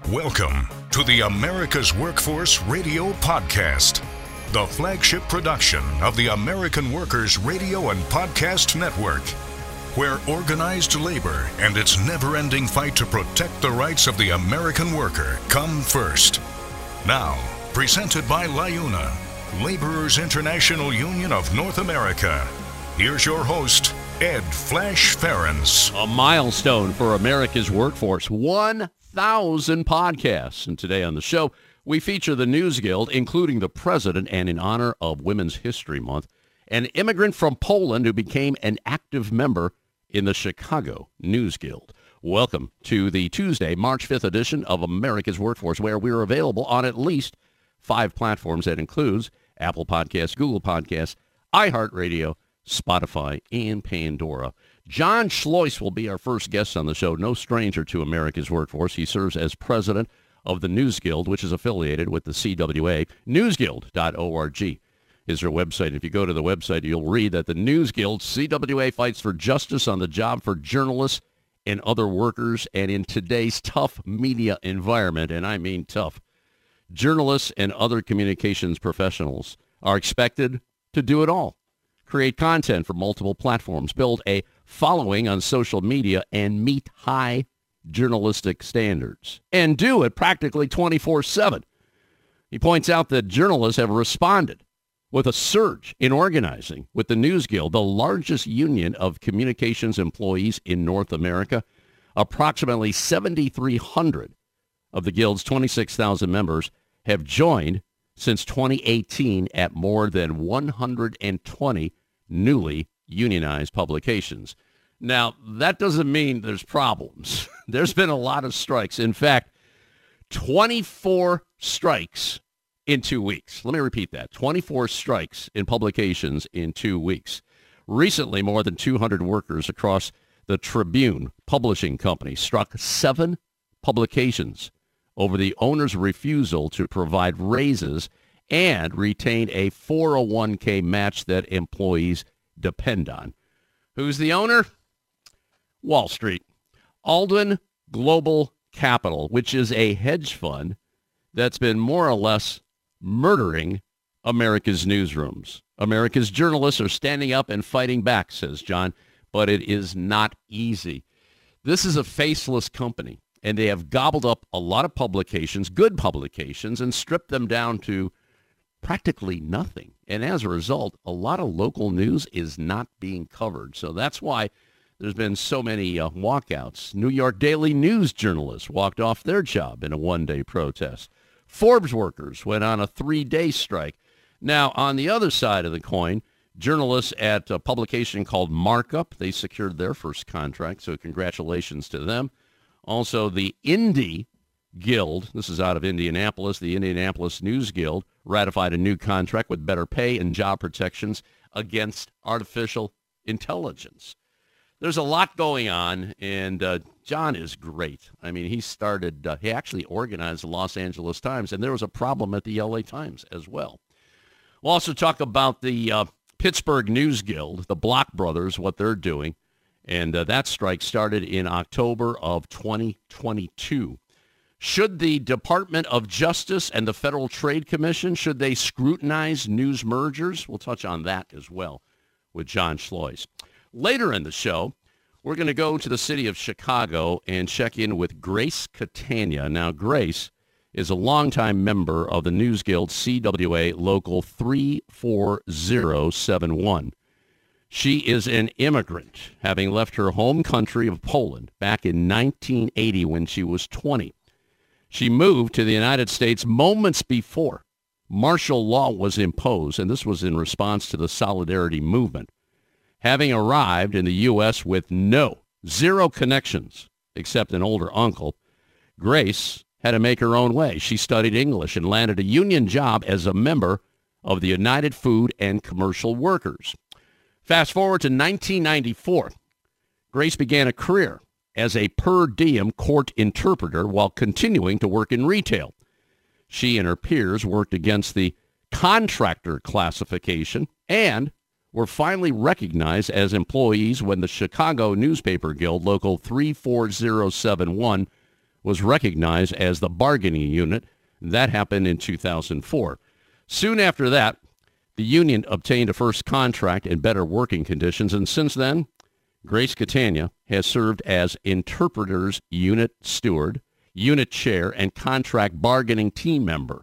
Welcome to the America's Workforce Radio Podcast, the flagship production of the American Workers Radio and Podcast Network, where organized labor and its never-ending fight to protect the rights of the American worker come first. Now, presented by LIUNA, Laborers International Union of North America. Here's your host, Ed Flash Ferenc. A milestone for America's workforce, 1,000 podcasts. And today on the show, we feature the News Guild, including the president, and in honor of Women's History Month, an immigrant from Poland who became an active member in the Chicago News Guild. Welcome to the Tuesday, March 5th edition of America's Workforce, where we're available on at least 5 platforms. That includes Apple Podcasts, Google Podcasts, iHeartRadio, Spotify, and Pandora. John Schlois will be our first guest on the show, no stranger to America's Workforce. He serves as president of the News Guild, which is affiliated with the CWA. Newsguild.org is their website. If you go to the website, you'll read that the News Guild, CWA, fights for justice on the job for journalists and other workers. And in today's tough media environment, and I mean tough, journalists and other communications professionals are expected to do it all. Create content for multiple platforms, build a following on social media, and meet high journalistic standards. And do it practically 24/7. He points out that journalists have responded with a surge in organizing with the News Guild, the largest union of communications employees in North America. Approximately 7,300 of the Guild's 26,000 members have joined since 2018 at more than 120 newly unionized publications. Now, that doesn't mean there's problems. There's been a lot of strikes. In fact, 24 strikes in 2 weeks. Let me repeat that. 24 strikes in publications in 2 weeks. Recently, more than 200 workers across the Tribune publishing company struck 7 publications over the owner's refusal to provide raises and retain a 401k match that employees depend on. Who's the owner? Wall Street. Alden Global Capital, which is a hedge fund that's been more or less murdering America's newsrooms. America's journalists are standing up and fighting back, says John, but it is not easy. This is a faceless company, and they have gobbled up a lot of publications, good publications, and stripped them down to practically nothing. And as a result, a lot of local news is not being covered. So that's why there's been so many walkouts. New York Daily News journalists walked off their job in a one-day protest. Forbes workers went on a 3-day strike. Now, on the other side of the coin, journalists at a publication called Markup, they secured their first contract, so congratulations to them. Also, the Indie Guild, this is out of Indianapolis, the Indianapolis News Guild, ratified a new contract with better pay and job protections against artificial intelligence. There's a lot going on, and John is great. I mean, he actually organized the Los Angeles Times, and there was a problem at the LA Times as well. We'll also talk about the Pittsburgh News Guild, the Block Brothers, what they're doing, and that strike started in October of 2022. Should the Department of Justice and the Federal Trade Commission, should they scrutinize news mergers? We'll touch on that as well with John Schlois. Later in the show, we're going to go to the city of Chicago and check in with Grace Catania. Now, Grace is a longtime member of the News Guild CWA Local 34071. She is an immigrant, having left her home country of Poland back in 1980 when she was 20. She moved to the United States moments before martial law was imposed, and this was in response to the Solidarity Movement. Having arrived in the U.S. with zero connections except an older uncle, Grace had to make her own way. She studied English and landed a union job as a member of the United Food and Commercial Workers. Fast forward to 1994, Grace began a career as a per diem court interpreter while continuing to work in retail. She and her peers worked against the contractor classification and were finally recognized as employees when the Chicago Newspaper Guild, Local 34071, was recognized as the bargaining unit. That happened in 2004. Soon after that, the union obtained a first contract and better working conditions, and since then, Grace Catania has served as interpreters unit steward, unit chair, and contract bargaining team member.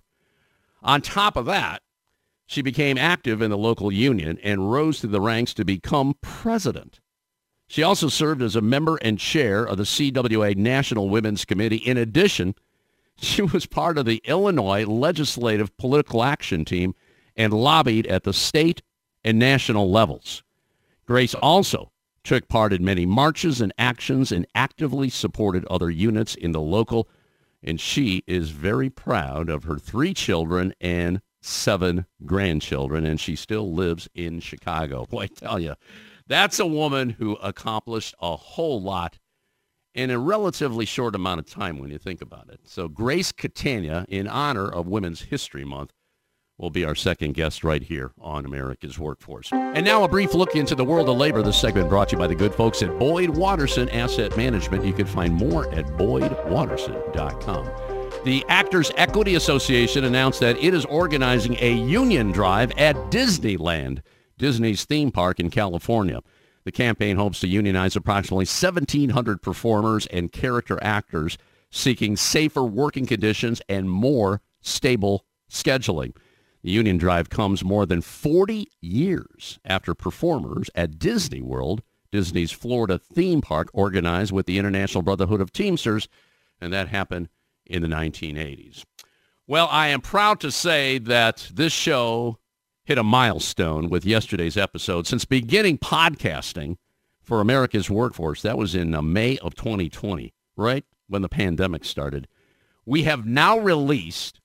On top of that, she became active in the local union and rose through the ranks to become president. She also served as a member and chair of the CWA National Women's Committee. In addition, she was part of the Illinois Legislative Political Action Team and lobbied at the state and national levels. Grace also took part in many marches and actions and actively supported other units in the local, and she is very proud of her 3 children and 7 grandchildren, and she still lives in Chicago. Boy, I tell you, that's a woman who accomplished a whole lot in a relatively short amount of time when you think about it. So Grace Catania, in honor of Women's History Month, will be our second guest right here on America's Workforce. And now a brief look into the world of labor. This segment brought to you by the good folks at Boyd Watterson Asset Management. You can find more at boydwatterson.com. The Actors Equity Association announced that it is organizing a union drive at Disneyland, Disney's theme park in California. The campaign hopes to unionize approximately 1,700 performers and character actors seeking safer working conditions and more stable scheduling. The union drive comes more than 40 years after performers at Disney World, Disney's Florida theme park, organized with the International Brotherhood of Teamsters, and that happened in the 1980s. Well, I am proud to say that this show hit a milestone with yesterday's episode. Since beginning podcasting for America's Workforce, that was in May of 2020, right when the pandemic started, we have now released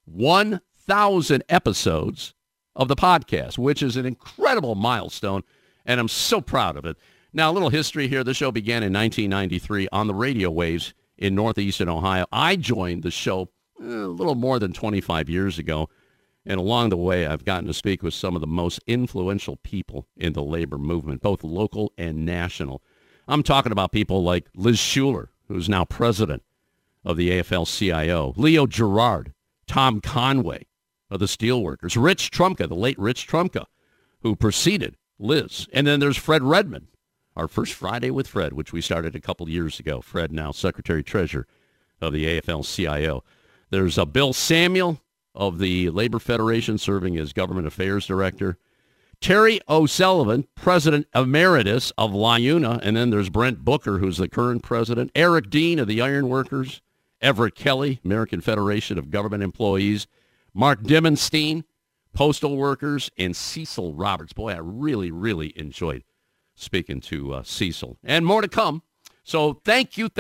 1,000 episodes of the podcast, which is an incredible milestone, and I'm so proud of it. Now, a little history here. The show began in 1993 on the radio waves in northeastern Ohio. I joined the show a little more than 25 years ago, and along the way, I've gotten to speak with some of the most influential people in the labor movement, both local and national. I'm talking about people like Liz Shuler, who's now president of the AFL-CIO, Leo Gerard, Tom Conway of the Steelworkers, Rich Trumka, the late Rich Trumka, who preceded Liz. And then there's Fred Redmond, our first Friday with Fred, which we started a couple years ago. Fred, now Secretary-Treasurer of the AFL-CIO. There's Bill Samuel of the Labor Federation, serving as Government Affairs Director. Terry O'Sullivan, President Emeritus of LIUNA. And then there's Brent Booker, who's the current president. Eric Dean of the Iron Workers. Everett Kelly, American Federation of Government Employees. Mark Dimmenstein, Postal Workers. And Cecil Roberts. Boy, I really, really enjoyed speaking to Cecil. And more to come. So thank you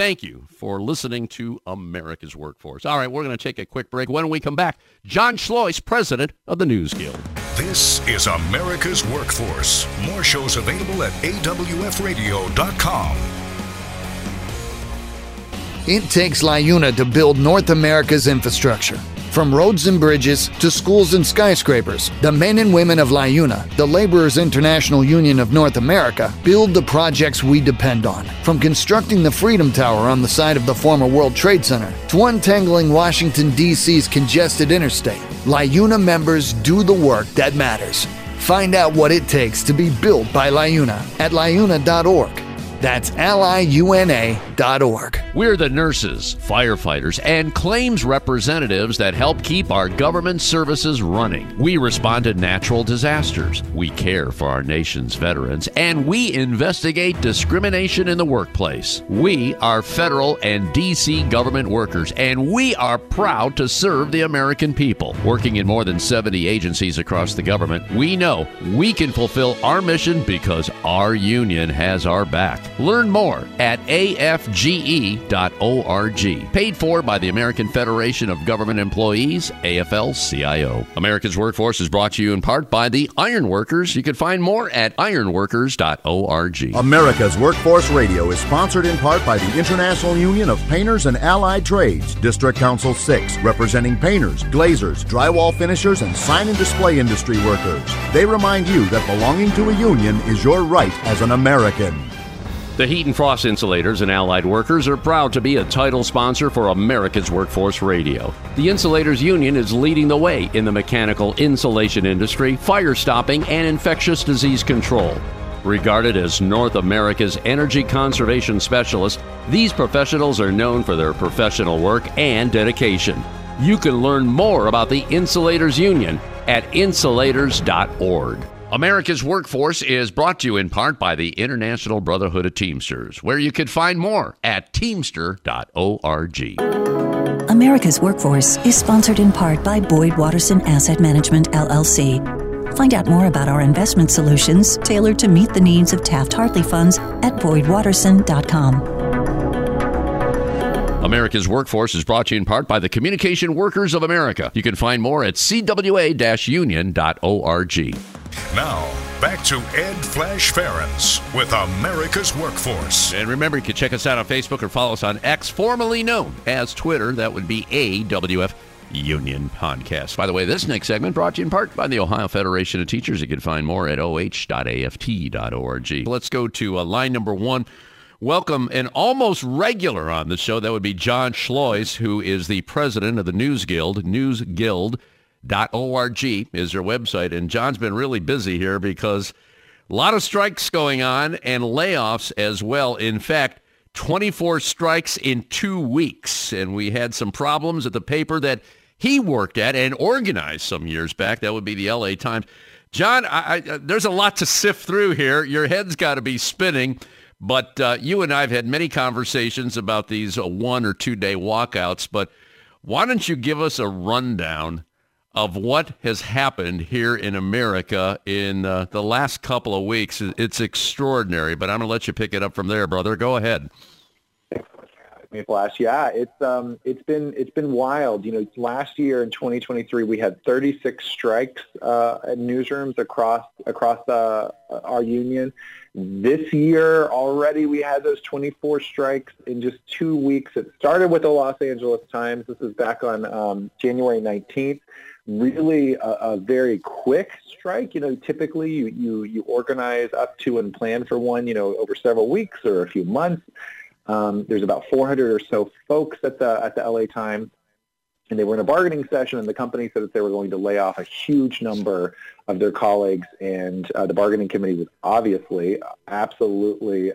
for listening to America's Workforce. All right, we're going to take a quick break. When we come back, John Schlois, president of the News Guild. This is America's Workforce. More shows available at awfradio.com. It takes LIUNA to build North America's infrastructure. From roads and bridges to schools and skyscrapers, the men and women of LIUNA, the Laborers International Union of North America, build the projects we depend on. From constructing the Freedom Tower on the site of the former World Trade Center to untangling Washington, D.C.'s congested interstate, LIUNA members do the work that matters. Find out what it takes to be built by LIUNA at liuna.org. That's liuna.org. We're the nurses, firefighters, and claims representatives that help keep our government services running. We respond to natural disasters. We care for our nation's veterans, and we investigate discrimination in the workplace. We are federal and D.C. government workers, and we are proud to serve the American people. Working in more than 70 agencies across the government, we know we can fulfill our mission because our union has our back. Learn more at afge.org. Paid for by the American Federation of Government Employees, AFL-CIO. America's Workforce is brought to you in part by the Iron Workers. You can find more at ironworkers.org. America's Workforce Radio is sponsored in part by the International Union of Painters and Allied Trades, District Council 6, representing painters, glazers, drywall finishers, and sign and display industry workers. They remind you that belonging to a union is your right as an American. The Heat and Frost Insulators and Allied Workers are proud to be a title sponsor for America's Workforce Radio. The Insulators Union is leading the way in the mechanical insulation industry, fire stopping, and infectious disease control. Regarded as North America's energy conservation specialists, these professionals are known for their professional work and dedication. You can learn more about the Insulators Union at insulators.org. America's Workforce is brought to you in part by the International Brotherhood of Teamsters, where you can find more at teamster.org. America's Workforce is sponsored in part by Boyd Watterson Asset Management, LLC. Find out more about our investment solutions tailored to meet the needs of Taft-Hartley funds at boydwatterson.com. America's Workforce is brought to you in part by the Communication Workers of America. You can find more at cwa-union.org. Now, back to Ed Flash Ferens with America's Workforce. And remember, you can check us out on Facebook or follow us on X, formerly known as Twitter. That would be AWF Union Podcast. By the way, this next segment brought to you in part by the Ohio Federation of Teachers. You can find more at oh.aft.org. Let's go to line number one. Welcome an almost regular on the show. That would be John Schlois, who is the president of the News Guild. newsguild.org is their website. And John's been really busy here because a lot of strikes going on and layoffs as well. In fact, 24 strikes in 2 weeks. And we had some problems at the paper that he worked at and organized some years back. That would be the LA Times. John, there's a lot to sift through here. Your head's got to be spinning. But you and I have had many conversations about these 1 or 2 day walkouts. But why don't you give us a rundown of what has happened here in America in the last couple of weeks? It's extraordinary, but I'm going to let you pick it up from there, brother. Go ahead. Flash. Yeah, it's been wild. You know, last year in 2023, we had 36 strikes at newsrooms across our union. This year already, we had those 24 strikes in just 2 weeks. It started with the Los Angeles Times. This is back on January 19th. Really a very quick strike. You know, typically you organize up to and plan for one, you know, over several weeks or a few months. There's about 400 or so folks at the LA Times, and they were in a bargaining session, and the company said that they were going to lay off a huge number of their colleagues, and the bargaining committee was obviously absolutely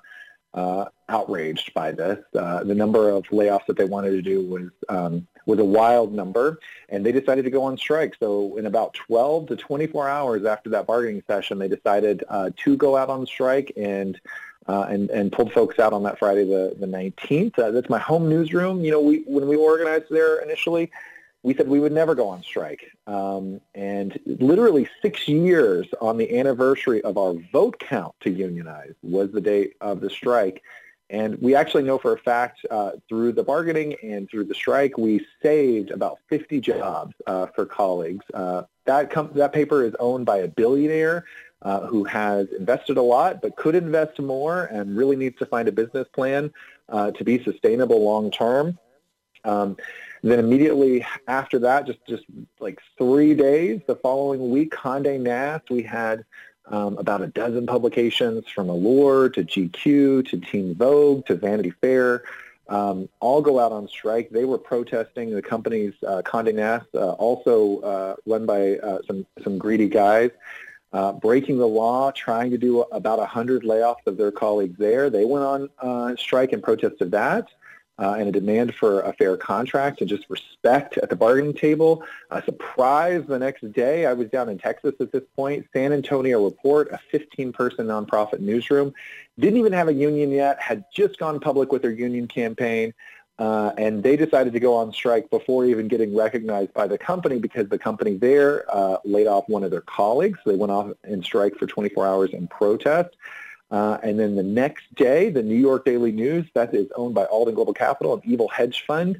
outraged by this. The number of layoffs that they wanted to do was a wild number, and they decided to go on strike. So in about 12 to 24 hours after that bargaining session, they decided to go out on strike and pulled folks out on that Friday the 19th. That's my home newsroom. You know, when we organized there initially, we said we would never go on strike. And literally 6 years on the anniversary of our vote count to unionize was the date of the strike. And we actually know for a fact through the bargaining and through the strike, we saved about 50 jobs for colleagues. That paper is owned by a billionaire who has invested a lot but could invest more and really needs to find a business plan to be sustainable long term. Then immediately after that, just like 3 days, the following week, Condé Nast, we had about a dozen publications from Allure to GQ to Teen Vogue to Vanity Fair all go out on strike. They were protesting the company's Condé Nast, also run by some greedy guys, breaking the law, trying to do about 100 layoffs of their colleagues there. They went on strike and protested that. And a demand for a fair contract and just respect at the bargaining table. A surprise the next day, I was down in Texas at this point. San Antonio Report, a 15-person nonprofit newsroom, didn't even have a union yet, had just gone public with their union campaign, and they decided to go on strike before even getting recognized by the company because the company there laid off one of their colleagues. They went off in strike for 24 hours in protest. And then the next day, the New York Daily News, that is owned by Alden Global Capital, an evil hedge fund,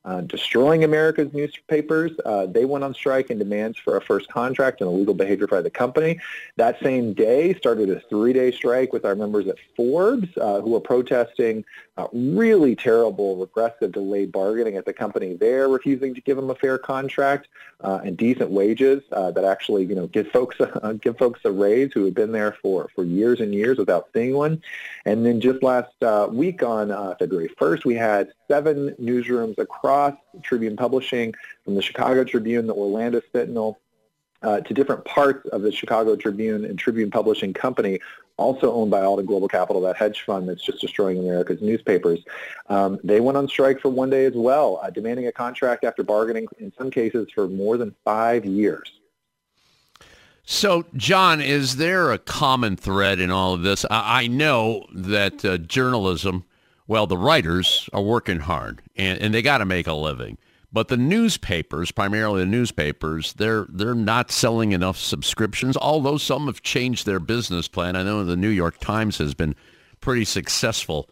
destroying America's newspapers. They went on strike in demands for a first contract and illegal behavior by the company. That same day started a 3-day strike with our members at Forbes who were protesting really terrible, regressive, delayed bargaining at the company there, refusing to give them a fair contract and decent wages that actually, give folks a raise who had been there for years and years without seeing one. And then just last week on February 1st, we had 7 newsrooms across Tribune Publishing, from the Chicago Tribune, the Orlando Sentinel, to different parts of the Chicago Tribune and Tribune Publishing Company, also owned by Alden Global Capital, that hedge fund that's just destroying America's newspapers. They went on strike for 1 day as well, demanding a contract after bargaining, in some cases, for more than 5 years. So, John, is there a common thread in all of this? I know that journalism, well, the writers are working hard, and they got to make a living. But the newspapers, primarily the newspapers, they're not selling enough subscriptions, although some have changed their business plan. I know the New York Times has been pretty successful.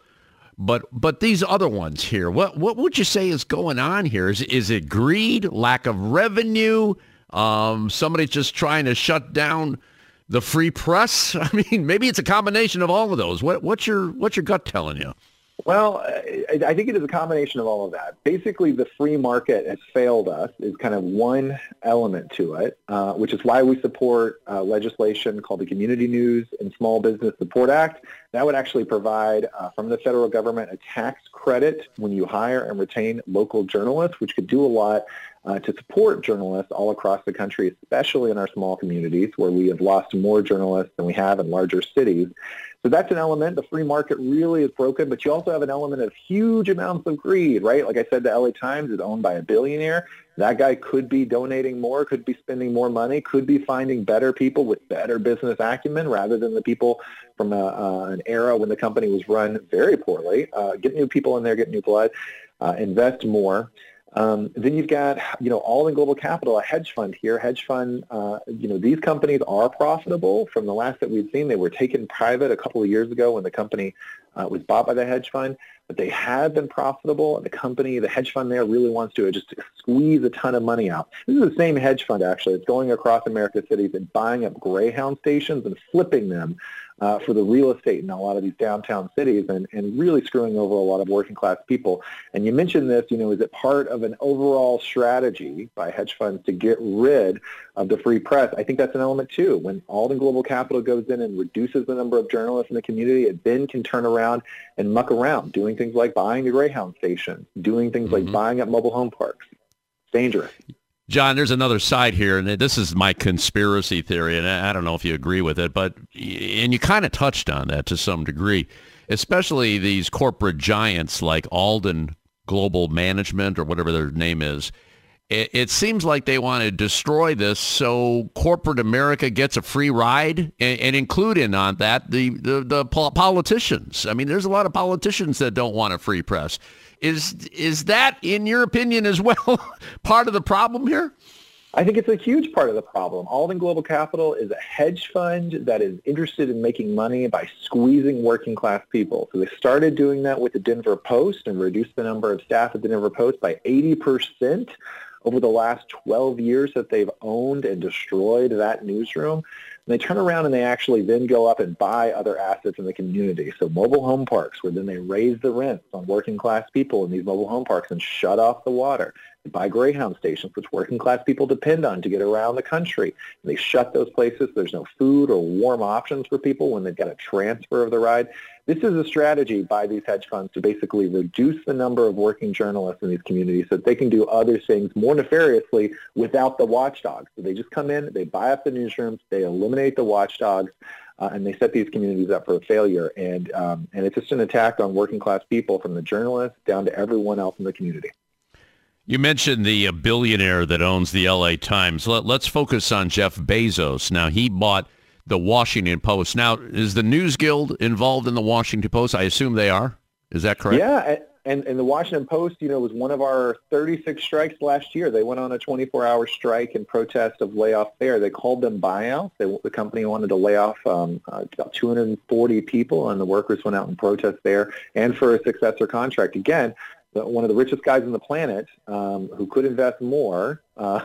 But these other ones here, what would you say is going on here? Is it greed, lack of revenue, somebody just trying to shut down the free press? I mean, maybe it's a combination of all of those. What's your gut telling you? Well, I think it is a combination of all of that. Basically, the free market has failed us is kind of one element to it, which is why we support legislation called the Community News and Small Business Support Act. That would actually provide, from the federal government, a tax credit when you hire and retain local journalists, which could do a lot to support journalists all across the country, especially in our small communities where we have lost more journalists than we have in larger cities. So that's an element. The free market really is broken, but you also have an element of huge amounts of greed, right? Like I said, the LA Times is owned by a billionaire. That guy could be donating more, could be spending more money, could be finding better people with better business acumen rather than the people from an era when the company was run very poorly. Get new people in there, get new blood, invest more. Then you've got, Alden Global Capital, a hedge fund here. Hedge fund, these companies are profitable. From the last that we've seen, they were taken private a couple of years ago when the company was bought by the hedge fund. But they have been profitable. The hedge fund there really wants to just squeeze a ton of money out. This is the same hedge fund, actually. It's going across America's cities and buying up Greyhound stations and flipping them for the real estate in a lot of these downtown cities and really screwing over a lot of working class people. And you mentioned this, is it part of an overall strategy by hedge funds to get rid of the free press? I think that's an element too. When Alden Global Capital goes in and reduces the number of journalists in the community, it then can turn around and muck around, doing things like buying the Greyhound station, doing things like buying up mobile home parks. It's dangerous. John, there's another side here, and this is my conspiracy theory, and I don't know if you agree with it, and you kind of touched on that to some degree, especially these corporate giants like Alden Global Management or whatever their name is. It seems like they want to destroy this so corporate America gets a free ride and include in on that the politicians. I mean, there's a lot of politicians that don't want a free press. Is that, in your opinion, as well, part of the problem here? I think it's a huge part of the problem. Alden Global Capital is a hedge fund that is interested in making money by squeezing working class people. So they started doing that with the Denver Post and reduced the number of staff at the Denver Post by 80% over the last 12 years that they've owned and destroyed that newsroom. And they turn around and they actually then go up and buy other assets in the community. So mobile home parks, where then they raise the rents on working class people in these mobile home parks and shut off the water. They buy Greyhound stations, which working class people depend on to get around the country. And they shut those places. There's no food or warm options for people when they've got a transfer of the ride. This is a strategy by these hedge funds to basically reduce the number of working journalists in these communities so that they can do other things more nefariously without the watchdogs. So they just come in, they buy up the newsrooms, they eliminate the watchdogs, and they set these communities up for a failure. And it's just an attack on working class people, from the journalists down to everyone else in the community. You mentioned the billionaire that owns the LA Times. Let's focus on Jeff Bezos. Now, he bought the Washington Post. Now, is the News Guild involved in the Washington Post? I assume they are. Is that correct? Yeah, and the Washington Post, was one of our 36 strikes last year. They went on a 24-hour strike in protest of layoffs there. They called them buyouts. The company wanted to lay off about 240 people, and the workers went out and protest there and for a successor contract. Again, one of the richest guys on the planet who could invest more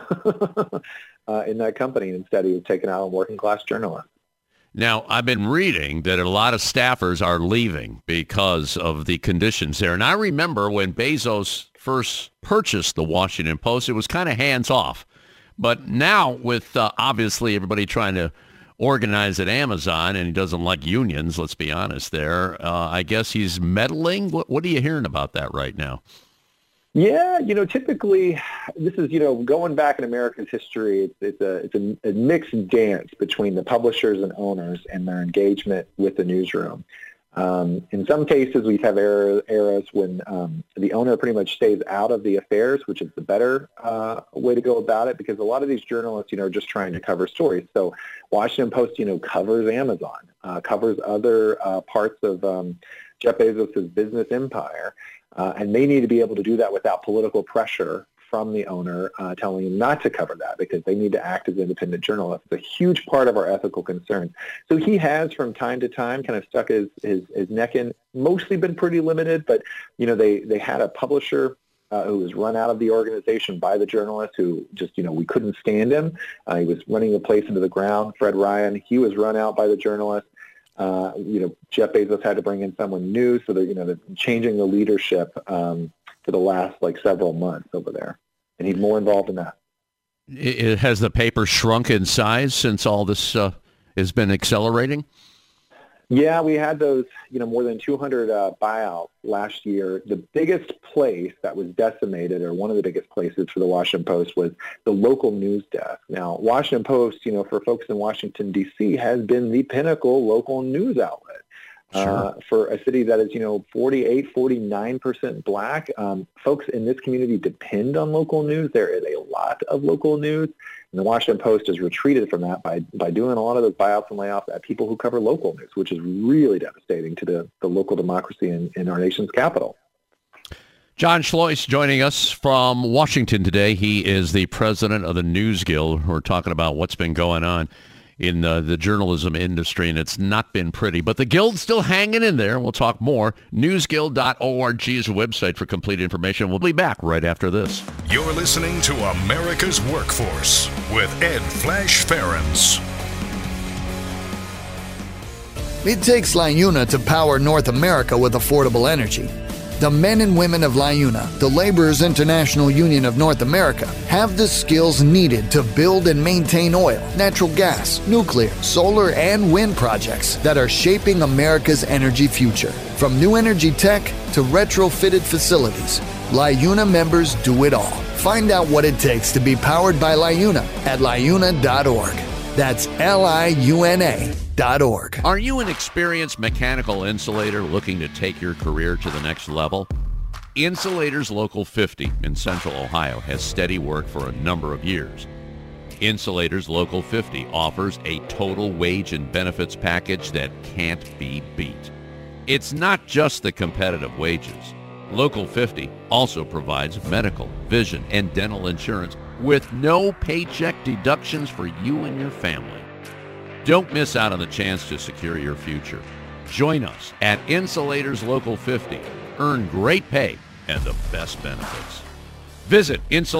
in that company. Instead, he was taken out on working-class journalists. Now, I've been reading that a lot of staffers are leaving because of the conditions there. And I remember when Bezos first purchased the Washington Post, it was kind of hands-off. But now with obviously everybody trying to organize at Amazon, and he doesn't like unions, let's be honest there, I guess he's meddling. What are you hearing about that right now? Yeah, typically this is, going back in America's history, it's a mixed dance between the publishers and owners and their engagement with the newsroom. In some cases, we have eras when the owner pretty much stays out of the affairs, which is the better way to go about it, because a lot of these journalists, are just trying to cover stories. So Washington Post, covers Amazon, covers other parts of Jeff Bezos' business empire. And they need to be able to do that without political pressure from the owner telling him not to cover that, because they need to act as independent journalists. It's a huge part of our ethical concerns. So he has, from time to time, kind of stuck his neck in, mostly been pretty limited, but, they had a publisher who was run out of the organization by the journalists who just, we couldn't stand him. He was running the place into the ground. Fred Ryan, he was run out by the journalists. Jeff Bezos had to bring in someone new, so they're changing the leadership for the last several months over there, and he's more involved in that. Has the paper shrunk in size since all this has been accelerating? Yeah, we had those, more than 200 buyouts last year. The biggest place that was decimated, or one of the biggest places for the Washington Post, was the local news desk. Now, Washington Post, for folks in Washington, D.C., has been the pinnacle local news outlet. Sure. For a city that is, 48, 49% black. Folks in this community depend on local news. There is a lot of local news. And the Washington Post has retreated from that by doing a lot of those buyouts and layoffs at people who cover local news, which is really devastating to the local democracy in our nation's capital. John Schlois joining us from Washington today. He is the president of the News Guild. We're talking about what's been going on in the journalism industry, and it's not been pretty. But the Guild's still hanging in there. We'll talk more. Newsguild.org is a website for complete information. We'll be back right after this. You're listening to America's Workforce with Ed Flash Ferens. It takes LiUNA to power North America with affordable energy. The men and women of LiUNA, the Laborers International Union of North America, have the skills needed to build and maintain oil, natural gas, nuclear, solar, and wind projects that are shaping America's energy future. From new energy tech to retrofitted facilities, LiUNA members do it all. Find out what it takes to be powered by LiUNA at liuna.org. That's LIUNA.org. Are you an experienced mechanical insulator looking to take your career to the next level? Insulators Local 50 in Central Ohio has steady work for a number of years. Insulators Local 50 offers a total wage and benefits package that can't be beat. It's not just the competitive wages. Local 50 also provides medical, vision, and dental insurance with no paycheck deductions for you and your family. Don't miss out on the chance to secure your future. Join us at Insulators Local 50. Earn great pay and the best benefits. Visit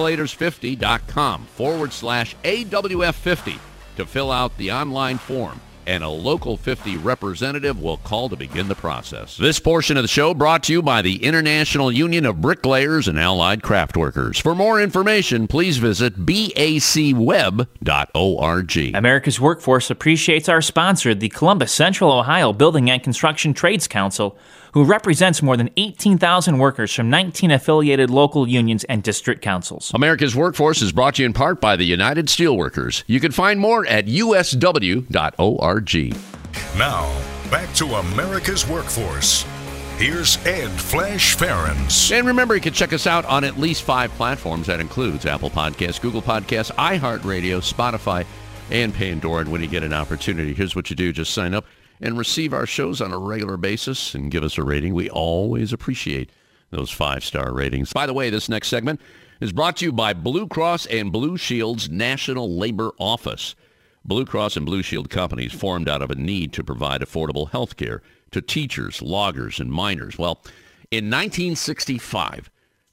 insulators50.com/AWF50 to fill out the online form, and a Local 50 representative will call to begin the process. This portion of the show brought to you by the International Union of Bricklayers and Allied Craft Workers. For more information, please visit bacweb.org. America's Workforce appreciates our sponsor, the Columbus Central Ohio Building and Construction Trades Council, who represents more than 18,000 workers from 19 affiliated local unions and district councils. America's Workforce is brought to you in part by the United Steelworkers. You can find more at usw.org. Now, back to America's Workforce. Here's Ed Flash Ferens. And remember, you can check us out on at least 5 platforms. That includes Apple Podcasts, Google Podcasts, iHeartRadio, Spotify, and Pandora. And when you get an opportunity, here's what you do. Just sign up and receive our shows on a regular basis and give us a rating. We always appreciate those 5-star ratings. By the way, this next segment is brought to you by Blue Cross and Blue Shield's National Labor Office. Blue Cross and Blue Shield companies formed out of a need to provide affordable health care to teachers, loggers, and miners. Well, in 1965,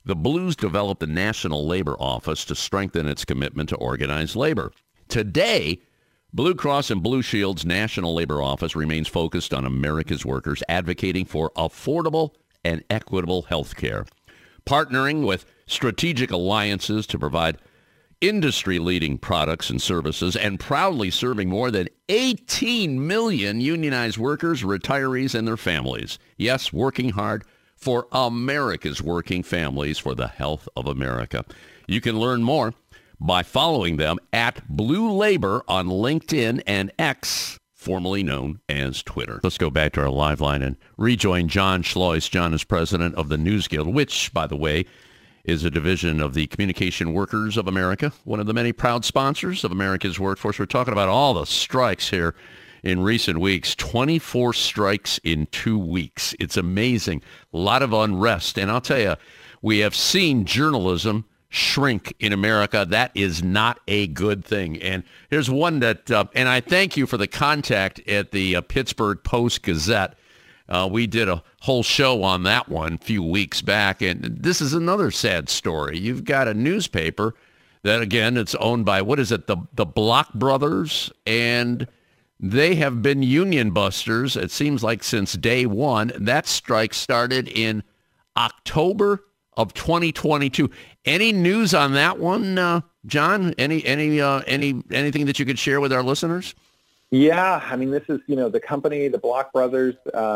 the Blues developed the National Labor Office to strengthen its commitment to organized labor. Today, Blue Cross and Blue Shield's National Labor Office remains focused on America's workers, advocating for affordable and equitable health care, partnering with strategic alliances to provide industry-leading products and services, and proudly serving more than 18 million unionized workers, retirees, and their families. Yes, working hard for America's working families for the health of America. You can learn more by following them at Blue Labor on LinkedIn and X, formerly known as Twitter. Let's go back to our live line and rejoin John Schlois. John is president of the News Guild, which, by the way, is a division of the Communication Workers of America, one of the many proud sponsors of America's workforce. We're talking about all the strikes here in recent weeks. 24 strikes in 2 weeks. It's amazing. A lot of unrest. And I'll tell you, we have seen journalism shrink in America. That is not a good thing. And here's one that, and I thank you for the contact at the Pittsburgh Post-Gazette. We did a whole show on that one a few weeks back, and this is another sad story. You've got a newspaper that, again, it's owned by, what is it, the Block Brothers, and they have been union busters, it seems like, since day one. That strike started in October of 2022. Any news on that one, John? Anything that you could share with our listeners? Yeah, I mean, this is, the company, the Block Brothers,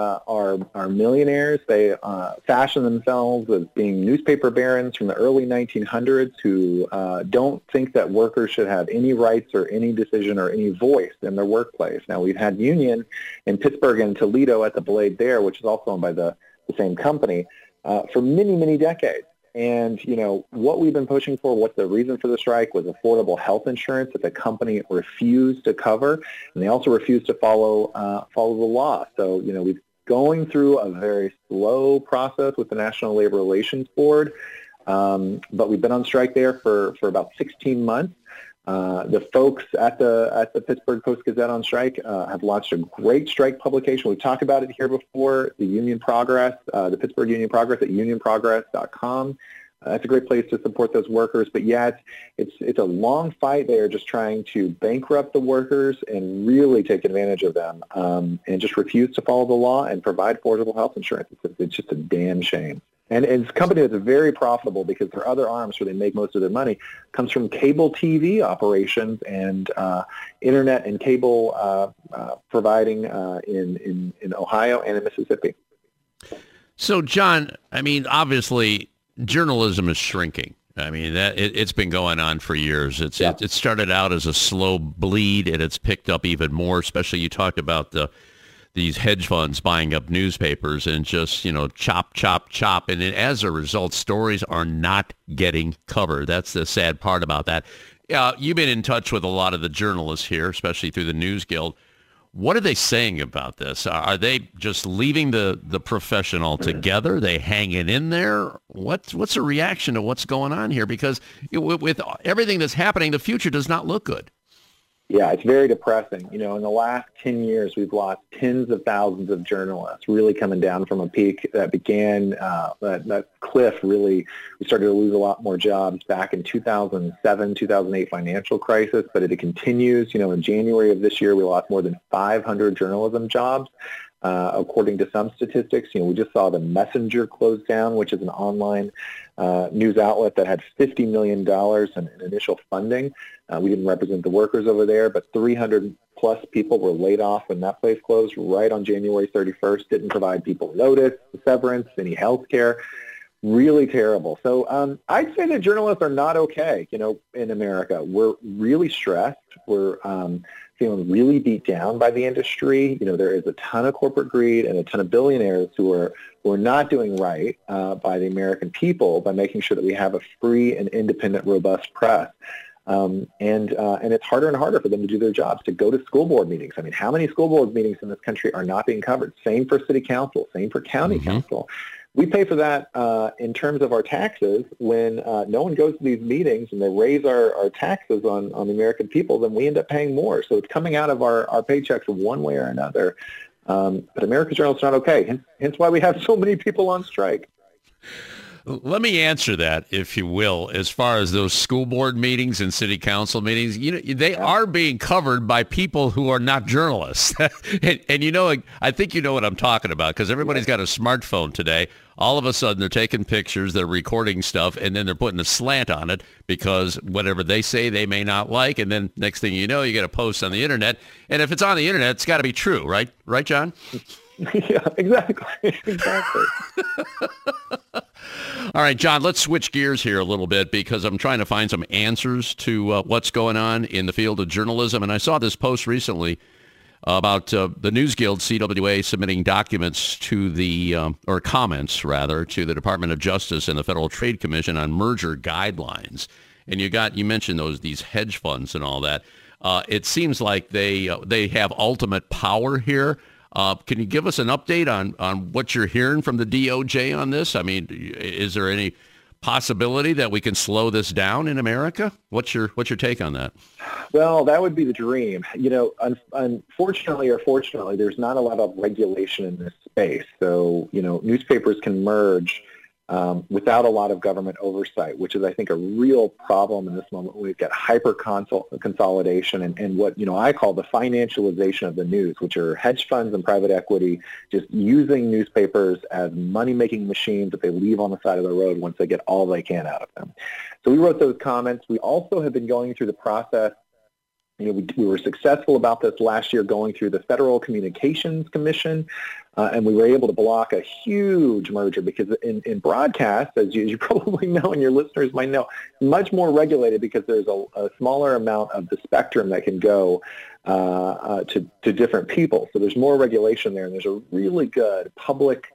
are millionaires. They fashion themselves as being newspaper barons from the early 1900s who don't think that workers should have any rights or any decision or any voice in their workplace. Now, we've had union in Pittsburgh and Toledo at the Blade there, which is also owned by the same company, for many, many decades. And, what we've been pushing for, what the reason for the strike was affordable health insurance that the company refused to cover. And they also refused to follow the law. So, we've going through a very slow process with the National Labor Relations Board. But we've been on strike there for about 16 months. The folks at the Pittsburgh Post-Gazette on strike have launched a great strike publication. We've talked about it here before, the Union Progress, the Pittsburgh Union Progress at unionprogress.com. That's a great place to support those workers. But yeah, it's a long fight. They are just trying to bankrupt the workers and really take advantage of them and just refuse to follow the law and provide affordable health insurance. It's just a damn shame. And it's a company that's very profitable because their other arms where they make most of their money comes from cable TV operations and internet and cable providing in Ohio and in Mississippi. So, John, I mean, obviously, journalism is shrinking. I mean, it's been going on for years. It started out as a slow bleed, and it's picked up even more, especially you talked about these hedge funds buying up newspapers and just, chop, chop, chop. And as a result, stories are not getting covered. That's the sad part about that. You've been in touch with a lot of the journalists here, especially through the News Guild. What are they saying about this? Are they just leaving the profession altogether? Are they hanging in there? What's the reaction to what's going on here? Because with everything that's happening, the future does not look good. Yeah, it's very depressing. In the last 10 years, we've lost tens of thousands of journalists, really coming down from a peak that began, that cliff really, we started to lose a lot more jobs back in 2007, 2008 financial crisis, but it continues. In January of this year, we lost more than 500 journalism jobs. According to some statistics, we just saw the Messenger close down, which is an online news outlet that had $50 million in initial funding. We didn't represent the workers over there, but 300 plus people were laid off when that place closed right on January 31st, didn't provide people notice, severance, any health care. Really terrible. So I'd say that journalists are not okay, in America. We're really stressed. We're feeling really beat down by the industry. There is a ton of corporate greed and a ton of billionaires who are not doing right by the American people by making sure that we have a free and independent, robust press. And it's harder and harder for them to do their jobs, to go to school board meetings. I mean, how many school board meetings in this country are not being covered? Same for city council, same for county council. We pay for that in terms of our taxes. When no one goes to these meetings and they raise our taxes on the American people, then we end up paying more. So it's coming out of our paychecks one way or another. But America's journalists are not okay, hence why we have so many people on strike. Let me answer that, if you will, as far as those school board meetings and city council meetings. They are being covered by people who are not journalists. and I think you know what I'm talking about, because everybody's got a smartphone today. All of a sudden, they're taking pictures, they're recording stuff, and then they're putting a slant on it because whatever they say they may not like. And then next thing you know, you get a post on the internet. And if it's on the internet, it's got to be true, right? Right, John? Yeah, exactly. All right, John, let's switch gears here a little bit, because I'm trying to find some answers to what's going on in the field of journalism. And I saw this post recently about the News Guild, CWA, submitting documents to or comments rather, to the Department of Justice and the Federal Trade Commission on merger guidelines. And you mentioned these hedge funds and all that. It seems like they have ultimate power here. Can you give us an update on what you're hearing from the DOJ on this? I mean, is there any possibility that we can slow this down in America? What's your take on that? Well, that would be the dream. Unfortunately or fortunately, there's not a lot of regulation in this space. So, newspapers can merge without a lot of government oversight, which is, I think, a real problem in this moment. We've got hyper consolidation and what I call the financialization of the news, which are hedge funds and private equity just using newspapers as money-making machines that they leave on the side of the road once they get all they can out of them. So we wrote those comments. We also have been going through the process. We were successful about this last year, going through the Federal Communications Commission, and we were able to block a huge merger because in broadcast, as you probably know and your listeners might know, much more regulated because there's a smaller amount of the spectrum that can go to different people. So there's more regulation there, and there's a really good public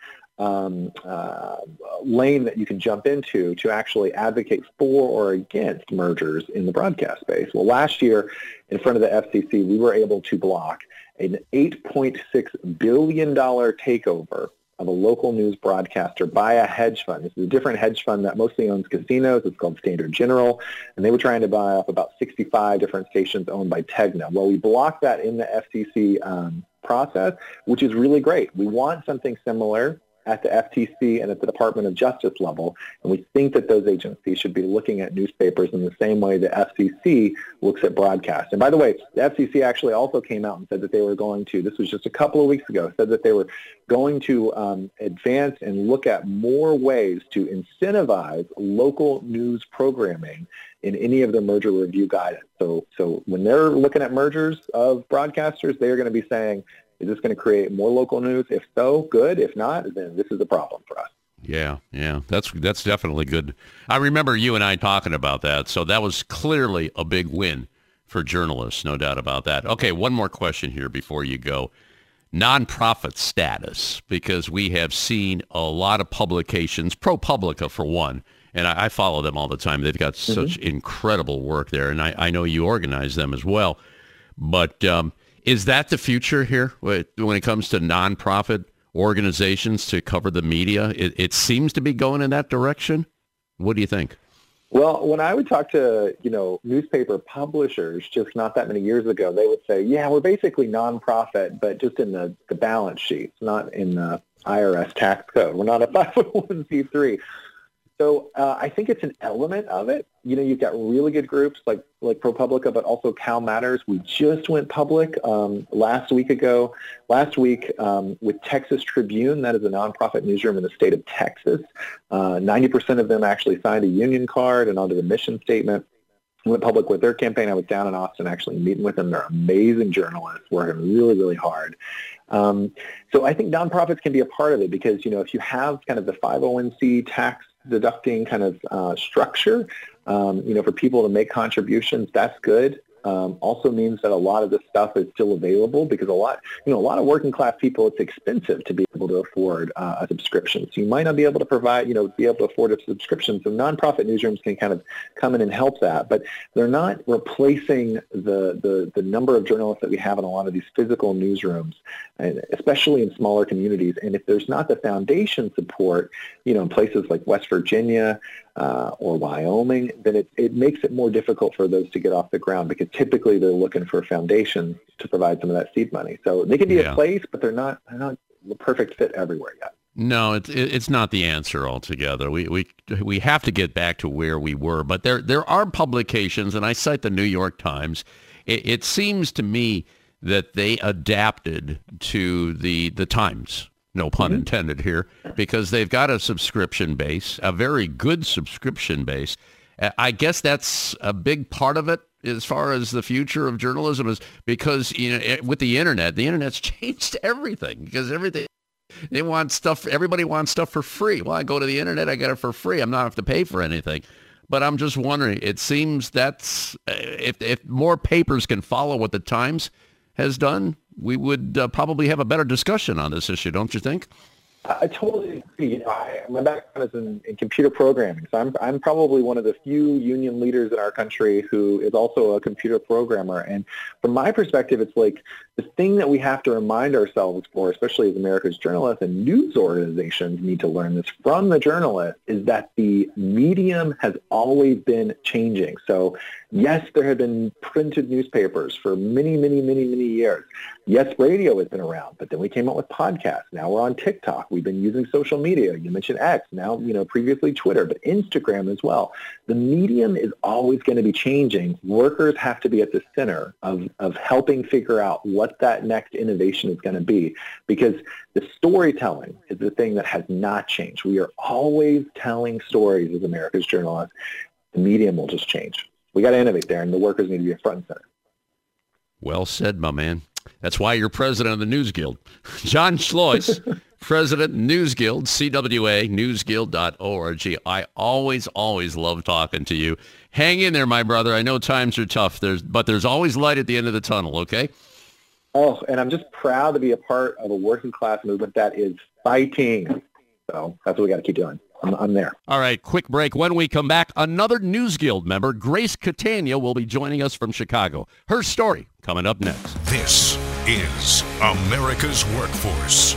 lane that you can jump into to actually advocate for or against mergers in the broadcast space. Well, last year, in front of the FCC, we were able to block an $8.6 billion takeover of a local news broadcaster by a hedge fund. This is a different hedge fund that mostly owns casinos. It's called Standard General, and they were trying to buy up about 65 different stations owned by Tegna. Well, we blocked that in the FCC process, which is really great. We want something similar at the FTC and at the Department of Justice level, and we think that those agencies should be looking at newspapers in the same way the FCC looks at broadcast. And by the way, the FCC actually also came out and said that they were going to, this was just a couple of weeks ago, said that they were going to advance and look at more ways to incentivize local news programming in any of the merger review guidance. So when they're looking at mergers of broadcasters, they are going to be saying, is this going to create more local news? If so, good. If not, then this is a problem for us. Yeah, that's definitely good. I remember you and I talking about that, so that was clearly a big win for journalists, no doubt about that. Okay, one more question here before you go. Nonprofit status, because we have seen a lot of publications, ProPublica for one, and I follow them all the time. They've got such incredible work there, and I know you organize them as well. But is that the future here when it comes to nonprofit organizations to cover the media? It seems to be going in that direction. What do you think? Well, when I would talk to, newspaper publishers just not that many years ago, they would say, yeah, we're basically nonprofit, but just in the balance sheets, not in the IRS tax code. We're not a 501c3. So I think it's an element of it. You've got really good groups like ProPublica, but also Cal Matters. We just went public last week with Texas Tribune. That is a nonprofit newsroom in the state of Texas. 90% of them actually signed a union card and onto the mission statement. Went public with their campaign. I was down in Austin actually meeting with them. They're amazing journalists working really, really hard. So I think nonprofits can be a part of it because, if you have kind of the 501c tax deducting kind of structure, for people to make contributions, that's good. Also means that a lot of this stuff is still available because a lot of working class people, it's expensive to be able to afford a subscription. So you might not be able to provide, be able to afford a subscription. So nonprofit newsrooms can kind of come in and help that, but they're not replacing the number of journalists that we have in a lot of these physical newsrooms, and especially in smaller communities. And if there's not the foundation support, in places like West Virginia, or Wyoming, then it makes it more difficult for those to get off the ground because typically they're looking for foundations to provide some of that seed money. So they can be a place, but they're not the perfect fit everywhere yet. No, it's not the answer altogether. We have to get back to where we were, but there are publications, and I cite the New York Times. It seems to me that they adapted to the times, no pun intended here, because they've got a subscription base, a very good subscription base. I guess that's a big part of it as far as the future of journalism is because, with the internet's changed everything because everything. They want stuff. Everybody wants stuff for free. Well, I go to the internet. I get it for free. I'm not have to pay for anything. But I'm just wondering. It seems that's if more papers can follow what the Times has done, we would probably have a better discussion on this issue. Don't you think? I totally agree. My background is in computer programming, so I'm probably one of the few union leaders in our country who is also a computer programmer. And from my perspective, it's like the thing that we have to remind ourselves for, especially as America's journalists and news organizations need to learn this from the journalists, is that the medium has always been changing. So yes, there have been printed newspapers for many, many, many, many years. Yes, radio has been around, but then we came out with podcasts. Now we're on TikTok. We've been using social media. You mentioned X, now, previously Twitter, but Instagram as well. The medium is always going to be changing. Workers have to be at the center of helping figure out what that next innovation is going to be, because the storytelling is the thing that has not changed. We are always telling stories as America's journalists. The medium will just change. We got to innovate there, and the workers need to be front and center. Well said, my man. That's why you're president of the News Guild. John Schlois, president, News Guild, CWA, newsguild.org. I always love talking to you. Hang in there, my brother. I know times are tough, but there's always light at the end of the tunnel, okay? Oh, and I'm just proud to be a part of a working class movement that is fighting. So that's what we got to keep doing. I'm there. All right, quick break. When we come back, another News Guild member, Grace Catania, will be joining us from Chicago. Her story coming up next. This is America's Workforce.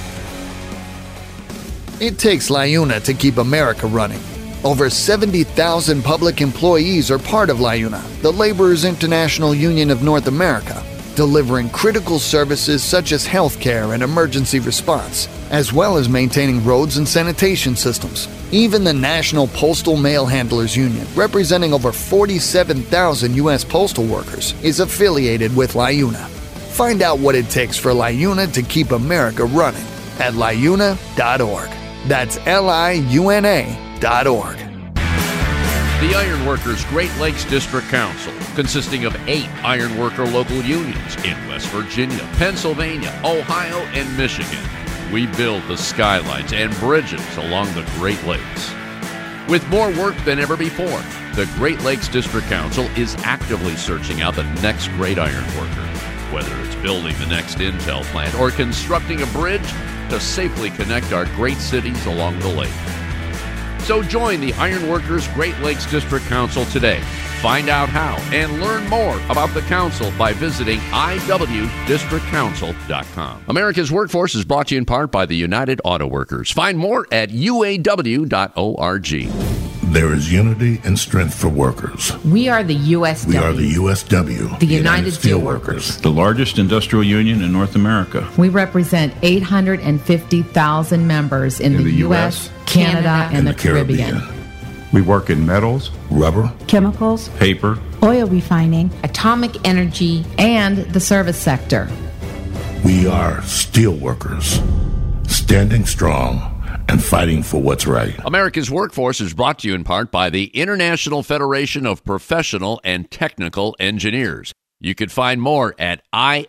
It takes LIUNA to keep America running. Over 70,000 public employees are part of LIUNA, the Laborers International Union of North America, delivering critical services such as healthcare and emergency response, as well as maintaining roads and sanitation systems. Even the National Postal Mail Handlers Union, representing over 47,000 U.S. postal workers, is affiliated with LIUNA. Find out what it takes for LIUNA to keep America running at LIUNA.org. That's LIUNA.org. The Iron Workers Great Lakes District Council, consisting of 8 iron worker local unions in West Virginia, Pennsylvania, Ohio, and Michigan. We build the skylines and bridges along the Great Lakes. With more work than ever before, the Great Lakes District Council is actively searching out the next great iron worker, whether it's building the next Intel plant or constructing a bridge to safely connect our great cities along the lake. So join the Iron Workers Great Lakes District Council today. Find out how and learn more about the council by visiting iwdistrictcouncil.com. America's Workforce is brought to you in part by the United Auto Workers. Find more at uaw.org. There is unity and strength for workers. We are the USW. We are the USW. The United Steelworkers. The largest industrial union in North America. We represent 850,000 members in the U.S., Canada, and the Caribbean. We work in metals, rubber, chemicals, paper, oil refining, atomic energy, and the service sector. We are steelworkers, standing strong and fighting for what's right. America's Workforce is brought to you in part by the International Federation of Professional and Technical Engineers. You can find more at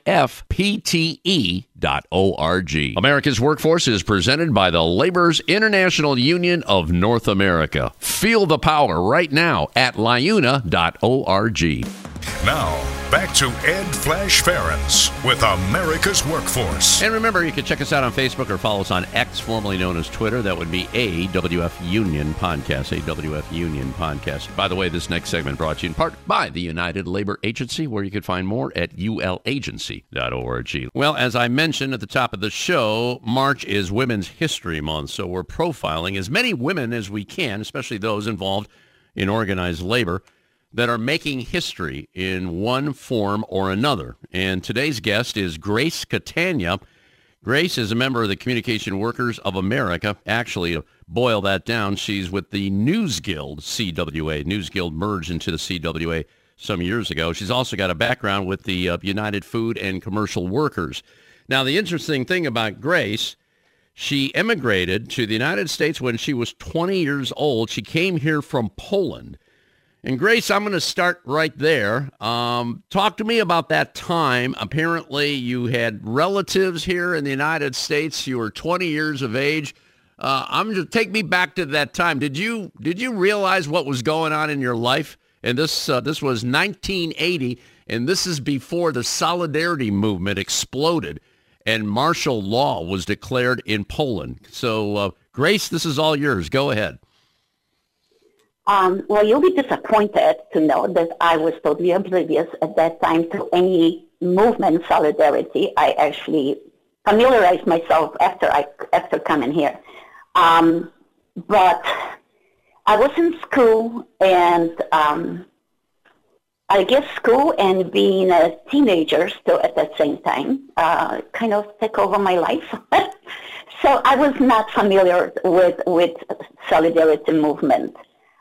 ifpte.org. America's Workforce is presented by the Laborers International Union of North America. Feel the power right now at liuna.org. Now, back to Ed Flash Ferentz with America's Workforce. And remember, you can check us out on Facebook or follow us on X, formerly known as Twitter. That would be AWF Union Podcast, AWF Union Podcast. By the way, this next segment brought to you in part by the United Labor Agency, where you can find more at ulagency.org. Well, as I mentioned at the top of the show, March is Women's History Month, so we're profiling as many women as we can, especially those involved in organized labor, that are making history in one form or another. And today's guest is Grace Catania. Grace is a member of the Communication Workers of America. Actually, to boil that down, she's with the News Guild, CWA. News Guild merged into the CWA some years ago. She's also got a background with the United Food and Commercial Workers. Now, the interesting thing about Grace, she immigrated to the United States when she was 20 years old. She came here from Poland. And Grace, I'm going to start right there. Talk to me about that time. Apparently, you had relatives here in the United States. You were 20 years of age. Take me back to that time. Did you realize what was going on in your life? And this was 1980, and this is before the Solidarity movement exploded and martial law was declared in Poland. So, Grace, this is all yours. Go ahead. Well, you'll be disappointed to know that I was totally oblivious at that time to any movement solidarity. I actually familiarized myself after coming here. But I was in school, and I guess school and being a teenager still at the same time kind of took over my life. So I was not familiar with solidarity movement.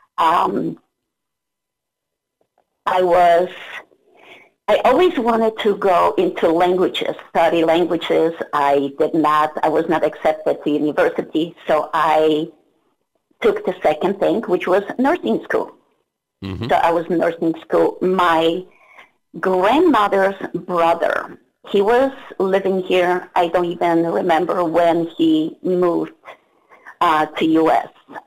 I always wanted to go into languages, study languages. I was not accepted to university, so I took the second thing, which was nursing school. Mm-hmm. So I was in nursing school. My grandmother's brother, he was living here. I don't even remember when he moved to U.S.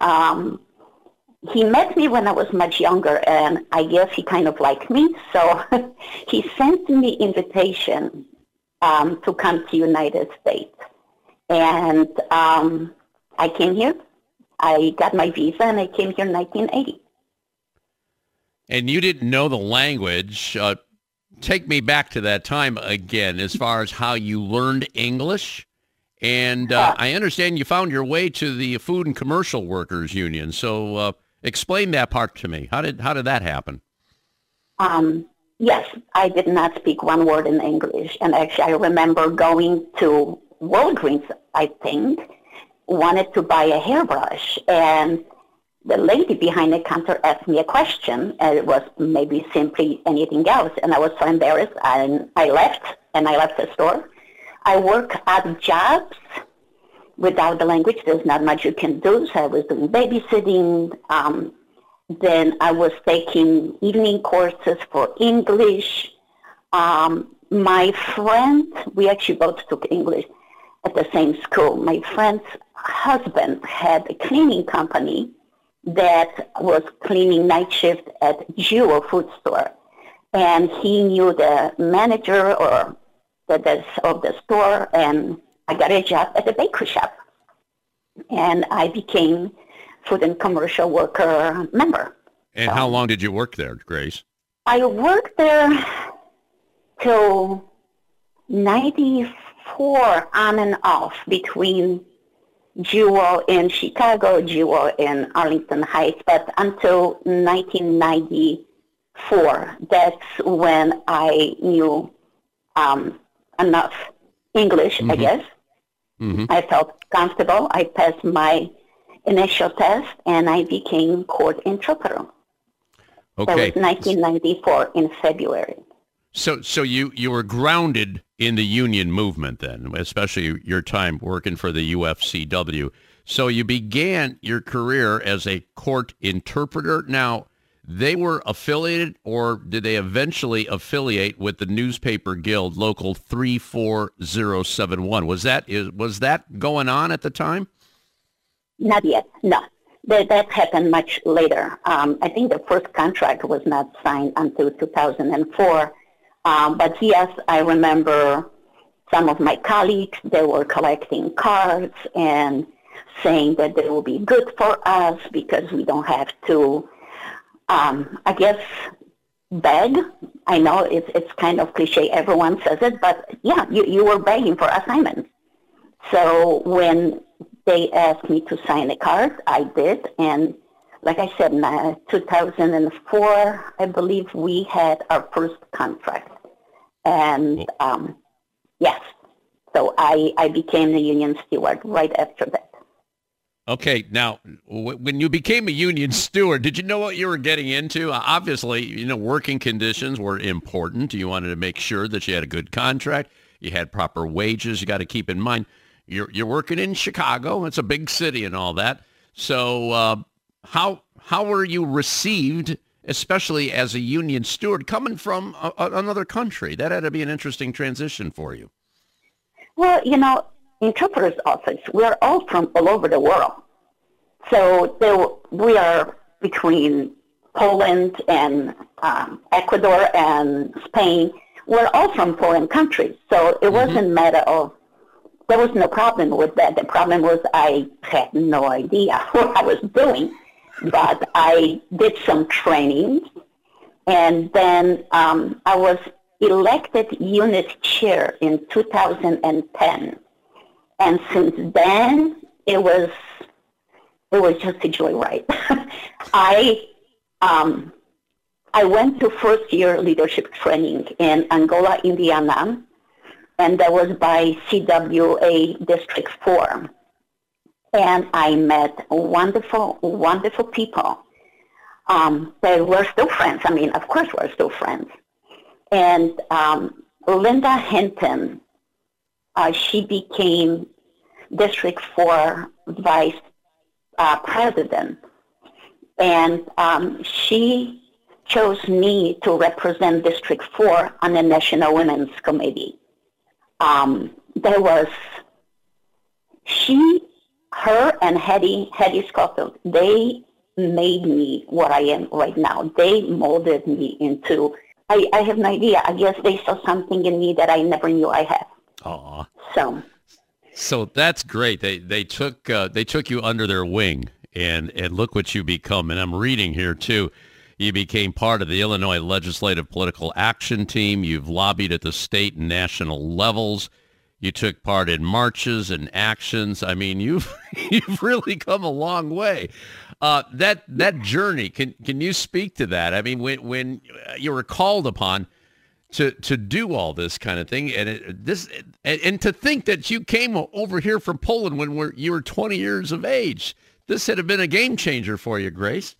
He met me when I was much younger, and I guess he kind of liked me. So he sent me invitation to come to United States. And I came here. I got my visa, and I came here in 1980. And you didn't know the language. Take me back to that time again as far as how you learned English. And I understand you found your way to the Food and Commercial Workers Union. So explain that part to me. How did that happen? Yes, I did not speak one word in English. And actually, I remember going to Walgreens, I think, wanted to buy a hairbrush. And the lady behind the counter asked me a question, and it was maybe simply anything else. And I was so embarrassed, and I left the store. I work at jobs without the language. There's not much you can do. So I was doing babysitting. Then I was taking evening courses for English. My friend, we actually both took English at the same school. My friend's husband had a cleaning company that was cleaning night shift at Jewel Food Store. And he knew the manager of the store, and I got a job at the bakery shop. And I became Food and Commercial Worker member. And how long did you work there, Grace? I worked there till 94, on and off, between Jewel in Chicago, Jewel in Arlington Heights, but until 1994, that's when I knew enough English, I guess. Mm-hmm. I felt comfortable. I passed my initial test, and I became court interpreter. Okay. That was 1994 in February. So you were grounded in the union movement then, especially your time working for the UFCW. So you began your career as a court interpreter. Now, they were affiliated, or did they eventually affiliate with the Newspaper Guild Local 34071? Was that going on at the time? Not yet, no. That happened much later. I think the first contract was not signed until 2004. But yes, I remember some of my colleagues, they were collecting cards and saying that they will be good for us because we don't have to, I guess, beg. I know it's kind of cliche, everyone says it, but yeah, you were begging for assignments. So when they asked me to sign a card, I did, and like I said, in 2004, I believe we had our first contract. And yes, So I became the union steward right after that. Okay, now, when you became a union steward, did you know what you were getting into? Obviously, working conditions were important. You wanted to make sure that you had a good contract, you had proper wages. You got to keep in mind, you're working in Chicago. It's a big city and all that. So how were you received, especially as a union steward, coming from another country? That had to be an interesting transition for you. Well, interpreter's office, we're all from all over the world. So we are between Poland and Ecuador and Spain. We're all from foreign countries. So it wasn't a matter of, there was no problem with that. The problem was I had no idea what I was doing. But I did some training, and then I was elected unit chair in 2010. And since then, it was just a joyride. I went to first-year leadership training in Angola, Indiana, and that was by CWA District 4. And I met wonderful, wonderful people. They were still friends. I mean, of course, we're still friends. And Linda Hinton, she became District 4 Vice President. And she chose me to represent District 4 on the National Women's Committee. Her and Hetty Schofield, they made me what I am right now. They molded me into, I have no idea. I guess they saw something in me that I never knew I had. Aw. So that's great. They took you under their wing, and look what you become. And I'm reading here too. You became part of the Illinois Legislative Political Action Team. You've lobbied at the state and national levels. You took part in marches and actions. I mean, you've really come a long way. That journey, can you speak to that? I mean, when you were called upon to do all this kind of thing, and to think that you came over here from Poland when you were 20 years of age, this had been a game changer for you, Grace.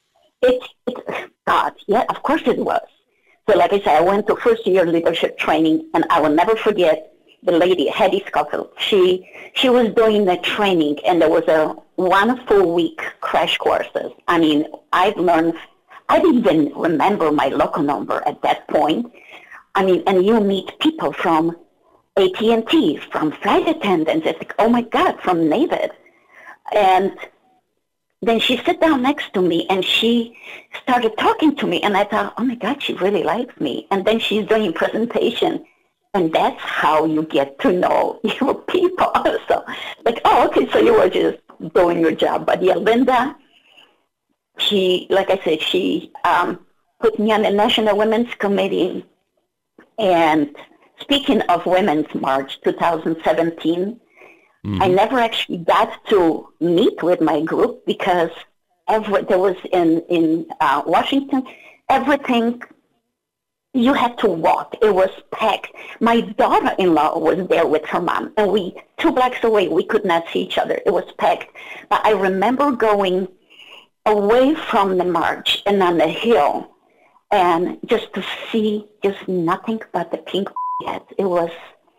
God, yeah, of course it was. So like I said, I went to first-year leadership training, and I will never forget the lady, Hetty Schofield. She was doing the training, and there was a 1 full week crash courses. I mean, I didn't even remember my local number at that point. I mean, and you meet people from AT&T, from flight attendants. It's like, oh my God, from NAVID. And then she sat down next to me, and she started talking to me, and I thought, oh my God, she really likes me. And then she's doing a presentation, and that's how you get to know your people. So, like, oh, okay, so you were just doing your job. But yeah, Linda, like I said, she put me on the National Women's Committee. And speaking of Women's March 2017, I never actually got to meet with my group because there was in Washington, everything, you had to walk. It was packed. My daughter-in-law was there with her mom, and 2 blocks away, we could not see each other. It was packed. But I remember going away from the march and on the hill, and just to see just nothing but the pink heads. It was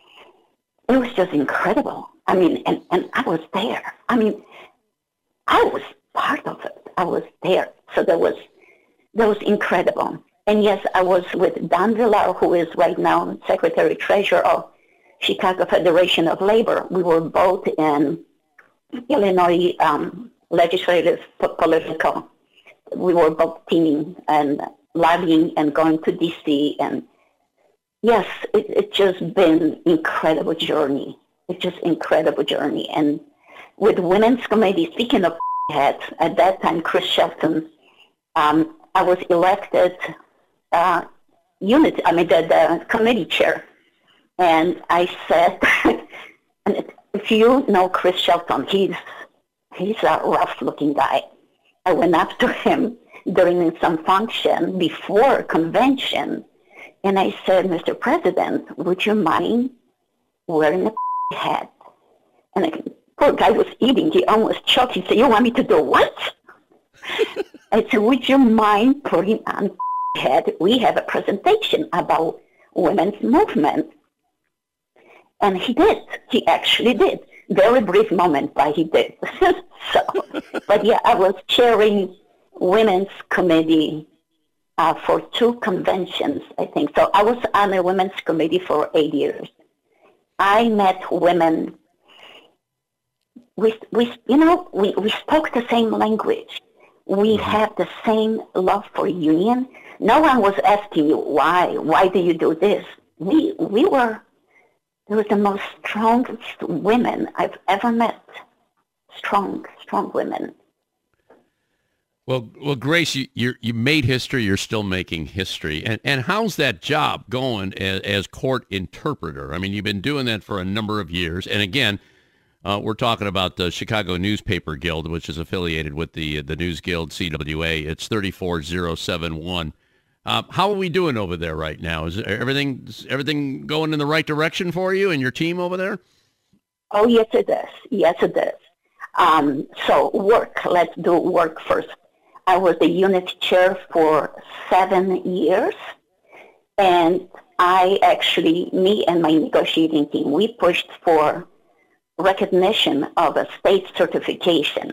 just incredible. I mean, and I was there. I mean, I was part of it. I was there. So that was incredible. And yes, I was with Don Villar, who is right now Secretary-Treasurer of Chicago Federation of Labor. We were both in Illinois legislative political. We were both teaming and lobbying and going to D.C. And yes, it's just been incredible journey. It's just incredible journey. And with Women's Committee, speaking of heads, at that time, Chris Shelton, I was elected the committee chair. And I said, and if you know Chris Shelton, he's a rough-looking guy. I went up to him during some function before convention, and I said, Mr. President, would you mind wearing a hat. And the poor guy was eating. He almost choked. He said, "You want me to do what?" I said, "Would you mind putting on a hat? We have a presentation about women's movement." And he did. He actually did. Very brief moment, but he did. But yeah, I was chairing women's committee for 2 conventions, I think. So I was on the women's committee for 8 years. I met women. We spoke the same language. We had the same love for union. No one was asking you why. Why do you do this? We were the most strongest women I've ever met. Strong women. Well, Grace, you made history. You're still making history. And how's that job going as court interpreter? I mean, you've been doing that for a number of years. And again, we're talking about the Chicago Newspaper Guild, which is affiliated with the News Guild CWA. It's 34071. How are we doing over there right now? Is everything going in the right direction for you and your team over there? Oh, yes, it is. Yes, it is. So work. Let's do work first. I was the unit chair for 7 years, and me and my negotiating team, we pushed for recognition of a state certification.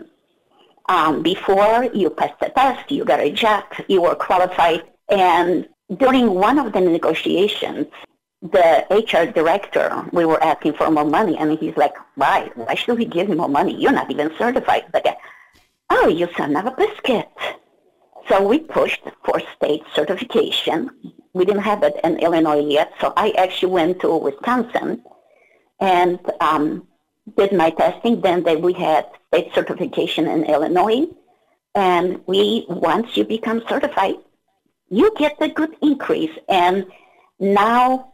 Before you passed the test, you got a job, you were qualified, and during one of the negotiations, the HR director, we were asking for more money, and he's like, why should we give you more money? You're not even certified. But, oh, you son of a biscuit. So we pushed for state certification. We didn't have it in Illinois yet, so I actually went to Wisconsin and did my testing. Then we had state certification in Illinois, and once you become certified, you get a good increase. And now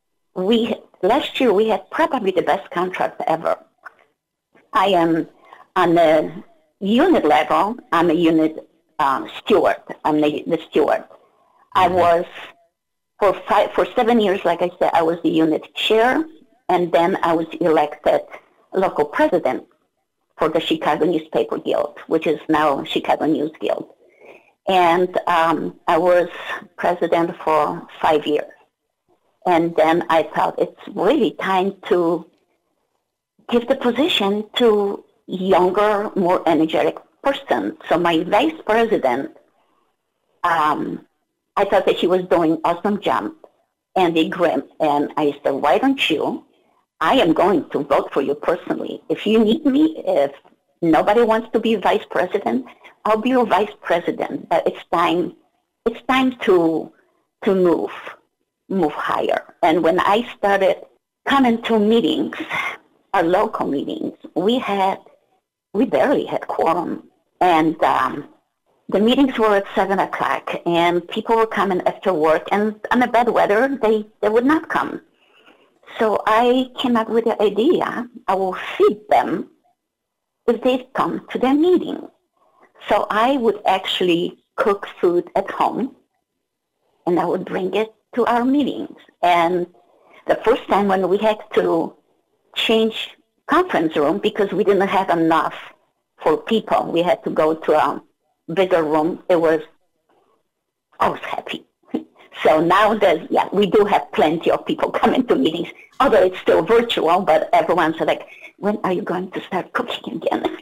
last year we had probably the best contract ever. I am on the unit level. I'm a unit steward. I'm the steward. I was for 7 years, like I said, I was the unit chair, and then I was elected local president for the Chicago Newspaper Guild, which is now Chicago News Guild. And I was president for 5 years. And then I thought it's really time to give the position to younger, more energetic person. So my vice president, I thought that he was doing awesome job, Andy Grimm. And I said, why don't you? I am going to vote for you personally. If you need me, if nobody wants to be vice president, I'll be your vice president. But it's time to move higher. And when I started coming to meetings, our local meetings, we barely had quorum. And the meetings were at 7 o'clock, and people were coming after work, and on the bad weather, they would not come. So I came up with the idea, I will feed them if they come to their meeting. So I would actually cook food at home, and I would bring it to our meetings. And the first time when we had to change conference room because we didn't have enough for people, we had to go to a bigger room. I was happy. So now we do have plenty of people coming to meetings, although it's still virtual, but everyone's like, when are you going to start cooking again?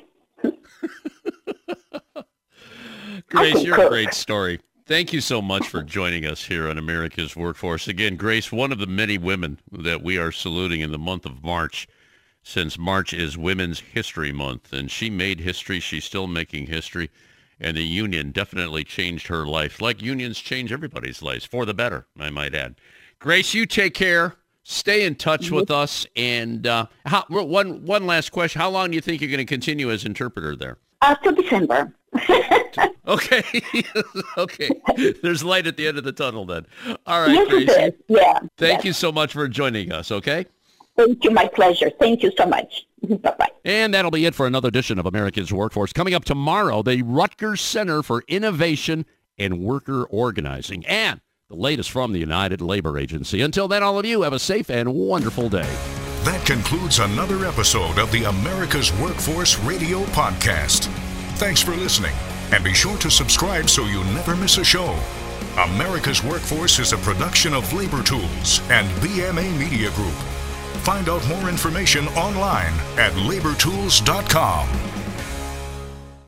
Grace, you're a great story. Thank you so much for joining us here on America's Workforce. Again, Grace, one of the many women that we are saluting in the month of March, since March is Women's History Month, and she made history. She's still making history, and the union definitely changed her life, like unions change everybody's lives, for the better, I might add. Grace, you take care. Stay in touch with us. And one last question. How long do you think you're going to continue as interpreter there? Till December. Okay. Okay. There's light at the end of the tunnel then. All right, yes, Grace. It is. Yeah. Thank you so much for joining us, okay? Thank you. My pleasure. Thank you so much. Bye-bye. And that'll be it for another edition of America's Workforce. Coming up tomorrow, the Rutgers Center for Innovation and Worker Organizing, and the latest from the United Labor Agency. Until then, all of you have a safe and wonderful day. That concludes another episode of the America's Workforce Radio Podcast. Thanks for listening, and be sure to subscribe so you never miss a show. America's Workforce is a production of Labor Tools and BMA Media Group. Find out more information online at labortools.com.